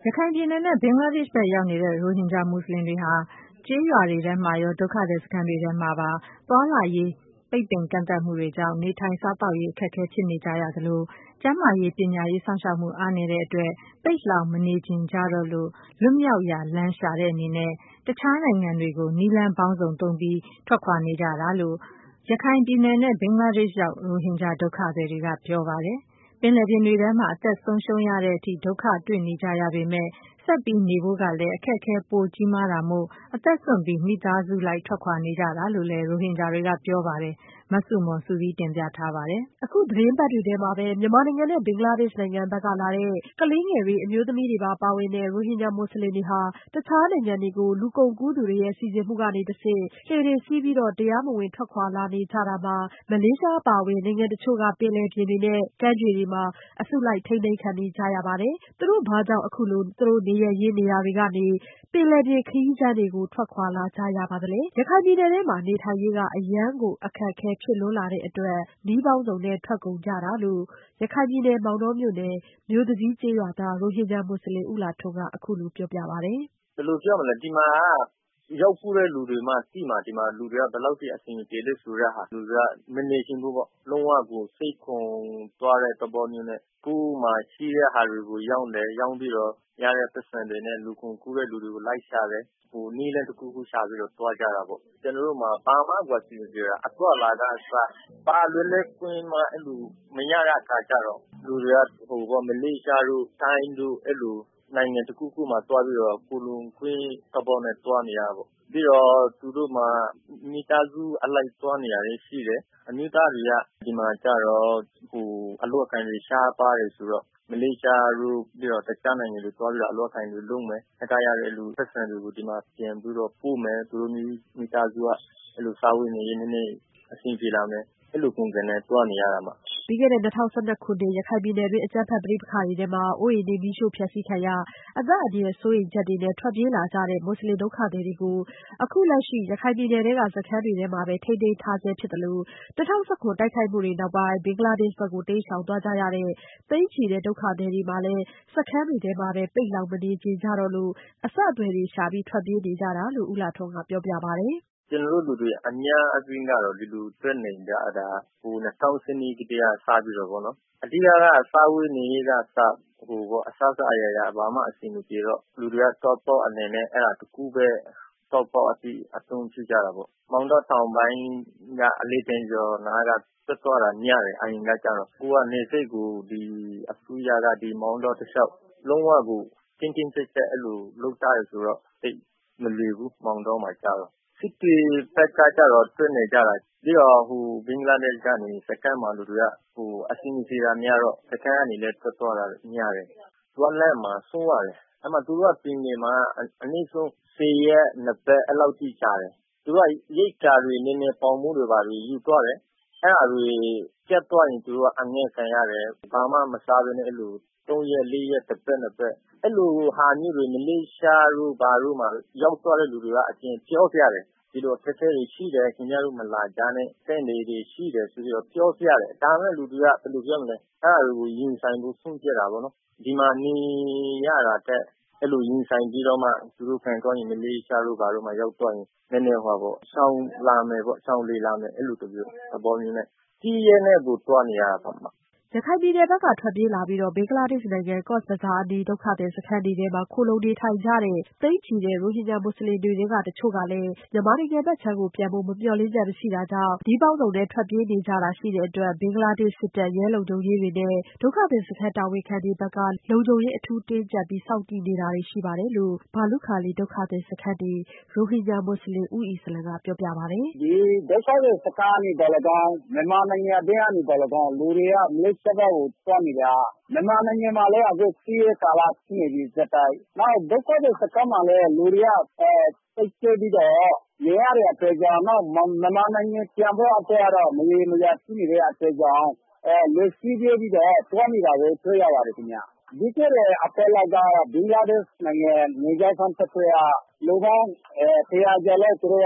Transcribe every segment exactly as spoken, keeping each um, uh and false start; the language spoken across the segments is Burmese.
ရခိုင်ပြည်နယ်နဲ့ဘင်္ဂလားဒေ့ရှ်ဘက်ရောက်နေတဲ့ရိုဟင်ဂျာမွတ်ဆလင်တွေဟာကျေးရွာတွေထဲမှာရောဒုက္ခသည်စခန်းတွေထဲမှာပါသွားလာရေးပိတ်ပင်ကန့်သတ်မှုတွေကြောင့်နေထိုင်စားသောက်ရေးအခက်အခဲဖြစ်နေကြရသလိုကျန်းမာရေးပညာရေးစောင့်ရှောက်မှုအားနည်းတဲ့အတွက်ပိတ်လှောင်မနေချင်ကြတော့လို့လွတ်မြောက်ရာလမ်းရှာတဲ့အနေနဲ့တခြားနိုင်ငံတွေကိုနည်းလမ်းပေါင်းစုံသုံးပြီးထွက်ခွာနေကြတာလို့ရခိုင်ပြည်နယ်နဲ့ဘင်္ဂလားဒေ့ရှ်ရောက်ရိုဟင်ဂျာဒုက္ခသည်တွေကပြောပါတယ်။ပင်လယ်ပြင်တွေထဲမှာအသက်ဆုံးရှုံးရတဲ့အထိဒုက္ခတွေ့နေကြရပေမဲ့ဆက်ပြီးနေဖို့ကလည်းအခက်အခဲပိုကြီးမားတာမို့အသက်စွန့်ပြီးမိသားစုလိုက်ထွက်ခွာနေကြတာလို့လည်းရိုဟင်ဂျာတွေကပြောပါတယ်။မဆုမွန်စုစည်းတင်ပြထားပါတယ်။အခုသတင်းပတ်တွေထဲမှာပဲမြန်မာနိုင်ငံနဲ့ဘင်္ဂလားဒေ့ရှ်နိုင်ငံဘက်ကလာတဲ့ကလေးငယ်တွေအမျိုးသမီးတွေပါပါဝင်တဲ့ရိုဟင်ဂျာမွတ်ဆလင်တွေဟာတခြားနိုင်ငံတွေကိုလူကုန်ကူးသူတွေရဲ့စီစဉ်မှုကနေတဆင့်လှေတွေစီးပြီးတော့တရားမဝင်ထွက်ခွာလာနေကြတာမှာမလေးရှားအပါအဝင်နိုင်ငံတချို့ကပင်လယ်ပြင်တွေနဲ့ကမ်းခြေတွေမှာအစုလိုက်ထိန်းသိမ်းခံနေကြရပါတယ်။သူတို့ဘာကြောင့်အခုလိုသူတို့နေရရေးနေရာတွေကနေပင်လယ်ပြင်ခရီးချမ်းတွေကိုထွက်ခွာလာကြရပါသလဲ။ရခိုင်ပြည်နယ်ထဲမှာနေထိုင်ရေးကအရန်ကိုအခက်အခဲဖြစ်လွန်းလာတဲ့အတွက်နည်းပေါင်းစုံနဲ့ထွက်ကုန်ကြတာလို့ရခိုင်ပြည်နယ်မောင်တောမြို့နယ်မြို့သစည်းကျေးရွာသားရိုဟင်ဂျာမွတ်ဆလင်ဦးလာထွန်းကအခုလိုပြောပြပါတယ်။ဘယ်လိုပြောမလဲဒီမှာရောက်ဖူးတဲ့လူတွေမှသိမှာဒီမှာလူတွေကဘယ်လောက်ထိအဆင်ပြေလဲဆိုတဲ့ဟာလူတွေကမနေချင်ဘူးပေါ့လုံးဝကိုစိတ်ခုန်သွားတဲ့သဘောမျိုးနဲ့ကိုယ်မှရှိတဲ့ဟာတွေကိုရောင်းတယ်ရောင်းပြီးတော့ရတဲ့ပတ်စံတွေနဲ့လူကုန်ကူးတဲ့လူတွေကိုလိုက်ရှာတယ်ဟိုနီးလဲတစ်ခုခုရှာပြီးတော့တွားကြတာပေါ့ကျွန်တော်တို့မှာဘာမှကွာစီမပြေတာအတော့လာတာစပါလွယ်လဲကွင်းမှာအဲ့လိုမရတဲ့အခါကျတော့လူတွေကဟိုဘောမလေးရှားတို့တိုင်းတို့အဲ့လိုနိုင်ငံတစ်ခုခုမှာတွားပြီးတော့ကိုလုံကွင်းသဘောနဲ့တွားနေရပေါ့ပြီးတော့သူတို့မှာမိသားစုအလိုက်တွားနေရတယ်ရှိတယ်အမျိုးသားတွေကဒီမှာကျတော့ဟိုအလုတ်အကင်တွေရှားပါတယ်ဆိုတော့မလေးရှားတို့ပြီးတော့တခြားနိုင်ငံတွေတွားပြီးတော့အလုတ်အကင်တွေလုပ်မယ်အကားရတဲ့လူသက်ဆန်တွေကိုဒီမှာပြန်ပြီးတော့ပို့မယ်သူတို့မိသားစုကအဲ့လိုစာဝတ်နေရေးနည်းနည်းအဆင်ပြေလာမယ်အဲ့လိုပုံစံနဲ့တွားနေရတာမှာပြီးခဲ့တဲ့၂၀၁၂ခုနှစ်ရခိုင်ပြည်နယ်တွင်းအကြမ်းဖက်ပဋိပက္ခတွေထဲမှာအိုးအိမ်တွေမီးရှို့ဖျက်ဆီးခံရအသက်အန္တရာယ်စိုးရိမ်ချက်တွေနဲ့ထွက်ပြေးလာကြတဲ့မွတ်ဆလင်ဒုက္ခသည်တွေကိုအခုလက်ရှိရခိုင်ပြည်နယ်ထဲကစခန်းတွေထဲမှာပဲထိန်းသိမ်းထားဆဲဖြစ်သလို၂၀၁၇တိုက်ခိုက်မှုတွေနောက်ပိုင်းဘင်္ဂလားဒေ့ရှ်ဘက်ကိုတိမ်းရှောင်သွားကြရတဲ့သိန်းချီတဲ့ဒုက္ခသည်တွေမှာလည်းစခန်းတွေထဲမှာပဲပိတ်လှောင်မနေချင်ကြတော့လို့အဆက်အသွယ်တွေရှာပြီးထွက်ပြေးနေကြတာလို့ဦးလာထွန်းကပြောပြပါတယ်။ကျွန်တော်တို့လူတွေအများအပြားကတော့ဒီလိုတွေ့နေကြတာဟို၂၀၁၂ကတည်းကစပြီးတော့ဗောနော်အဓိကကစာဝတ်နေရေးကစဟိုဗောအစစအရာရာဘာမှအဆင်မပြေတော့လူတွေကတော့တော့အနေနဲ့အဲ့ဒါတကူပဲတော့ပေါ့အတိအသုံးပြုကြတာဗောမောင်တော့တောင်ပိုင်းကအလေးတင်ကျော်နားကသက်သွားတာညတယ်အရင်ကကြတော့ကိုကနေစိတ်ကိုဒီအဆူရကဒီမောင်တော့တစ်လျှောက်လုံးဝကိုတင်းတင်းကျပ်ကျပ်အဲ့လိုလုပ်တာရဆိုတော့စိတ်မလီဘူးမောင်တော့မှာကြတော့စစ်တွေဘက်ကကြတော့တွေ့နေကြတာပြီးတော့ဟိုဘင်္ဂလားဒေ့ရှ်ကနေစကမ်းမှာလူတွေကဟိုအစီအစီတာများတော့စကမ်းကနေလည်းထွက်သွားတာညတယ်တွန်းလဲမှာစိုးရတယ်အဲ့မှာသူတို့ကပင်နေမှာအနည်းဆုံးဆယ်ရက်နှစ်ပတ်အဲ့လောက်ထိကြာတယ်သူကရိတ်ကာတွေနည်းနည်းပေါင်မှုတွေပါပြီးယူသွားတယ်အဲ့အတွေကျက်သွားရင်သူတို့ကအငဲ့ခံရတယ်ဘာမှမစားဘဲနဲ့အဲ့လိုသုံးရက်လေးရက်တစ်ပတ်နှစ်ပတ်အဲ့လိုဟာမျိုးတွေမလေးရှားတို့ဘာတို့မှာရောက်သွားတဲ့လူတွေကအကျဉ်ပြောပြရတယ်ဒီလိုအခက်အခဲတွေရှိတယ်ခင်ဗျားတို့မလာကြနဲ့စက်နေတွေရှိတယ်ဆိုပြီးတော့ပြောပြရတယ်ဒါမဲ့လူတွေကဘယ်လိုပြောမလဲအဲ့ဒါကိုရင်ဆိုင်ဖို့ဆုံးဖြတ်တာပေါ့နော်ဒီမှာနေရတာတဲ့အဲ့လိုရင်ဆိုင်ပြီးတော့မှသူတို့ခံကောင်းရင်မလေးရှားတို့ဘာတို့မှရောက်သွားရင်နည်းနည်းဟောပေါ့ရှောင်းလာမယ်ပေါ့ရှောင်းလေးလာမယ်အဲ့လိုတမျိုးသဘောမျိုးနဲ့ကြီးရဲနဲ့ကိုတွားနေရတာပေါ့မှာရခိုင်ပြည်နယ်ဘက်ကထွက်ပြေးလာပြီးတော့ဘင်္ဂလားဒေ့ရှ်နိုင်ငံကော့စ်ဘဇာအနီးဒုက္ခသည်စခန်းတွေထဲမှာခိုလုံနေထိုင်ကြတဲ့သိန်းချီတဲ့ရိုဟင်ဂျာမွတ်ဆလင်တွေထဲကတချို့ကလည်းမြန်မာနိုင်ငံဘက်ခြမ်းကိုပြန်ဖို့မမျှော်လင့်ချက်မရှိတာကြောင့်ဒီပေါင်းစုံနဲ့ထွက်ပြေးနေကြတာရှိတဲ့အတွက်ဘင်္ဂလားဒေ့ရှ်စစ်တပ်ရဲလုံခြုံရေးတွေနဲ့ဒုက္ခသည်စခန်းတာဝန်ခံတွေဘက်ကလုံခြုံရေးအထူးတင်းကျပ်ပြီးစောင့်ကြည့်နေတာတွေရှိပါတယ်လို့ဘာလုခါလီဒုက္ခသည်စခန်းတွေရိုဟင်ဂျာမွတ်ဆလင်ဦးအီစလံကပြောပြပါတယ်ဒီဒုက္ခသည်စခန်းနေတယ်လည်းကောင်းမြန်မာနိုင်ငံတည်းကနေတယ်လည်းကောင်းလူတွေကမလေးရှားကိုတွားနေတာမြန်မာနိုင်ငံမှာလည်းအခုစီးရဲကာလရှိနေပြီစက်တိုင်းနောက်ဒုက္ခသည်စခန်းမှာလည်းလူတွေကအဲစိတ်ကျပြီးတော့နေရတဲ့အတွေ့အကြုံတော့မြန်မာနိုင်ငံပြန်ဖို့အတွက်တော့မရေမရာရှိနေတဲ့အတွေ့အကြုံအဲလူစီးပြီးတော့တွားနေတာကိုတွေ့ရပါတယ်ခင်ဗျာဒီကနေ့အပေါ်လာကဘင်္ဂလားဒေ့ရှ်နိုင်ငံနေကြဆန်းသက်ရလူပေါင်းအဲတရားကြလဲသူတို့က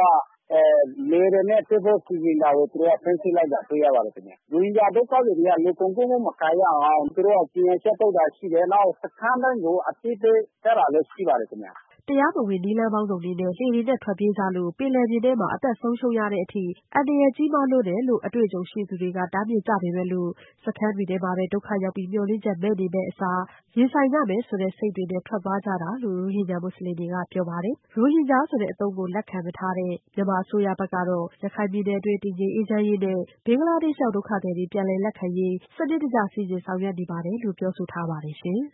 လေတွေနဲ့တွေ့ဖို့စီစဉ်တာကိုသူတို့ကဖမ်းဆီးလိုက်တာတွေ့ရပါတယ်ခင်ဗျ။ရိုဟင်ဂျာဒုက္ခသည်တွေကလူကုန်ကူးမှုမခံရအောင်သူတို့ကစီရင်ချက်ထုတ်တာရှိတယ်။နောက်စခန်းတိုင်းကိုအသိပေးထားတာလည်းရှိပါတယ်ခင်ဗျ။တရားမဝင်နည်းလမ်းပေါင်းစုံနဲ့လှေတွေနဲ့ထွက်ပြေးကြလို့ပင်လယ်ပြင်ထဲမှာအသက်ဆုံးရှုံးရတဲ့အထိအန္တရာယ်ကြီးမားလွန်းတယ်လို့အတွေ့အကြုံရှိသူတွေကတားမြစ်ကြပေမဲ့လို့စခန်းတွေထဲမှာပဲဒုက္ခရောက်ပြီးမျှော်လင့်ချက်မဲ့နေမယ့်အစားရင်ဆိုင်ကြမယ်ဆိုတဲ့စိတ်တွေနဲ့ထွက်သွားကြတာလို့ရိုဟင်ဂျာမွတ်စလင်တွေကပြောပါတယ်။ရိုဟင်ဂျာဆိုတဲ့အသုံးကိုလက်ခံမထားတဲ့မြန်မာအစိုးရဘက်ကတော့ရခိုင်ပြည်နယ်အတွင်းတည်ငြိမ်အေးချမ်းရေးနဲ့ဘင်္ဂလားဒေ့ရှ်ရောက်ဒုက္ခသည်တွေပြန်လည်လက်ခံရေးစနစ်တကျစီစဉ်ဆောင်ရွက်နေပါတယ်လို့ပြောဆိုထားပါတယ်ရှင်။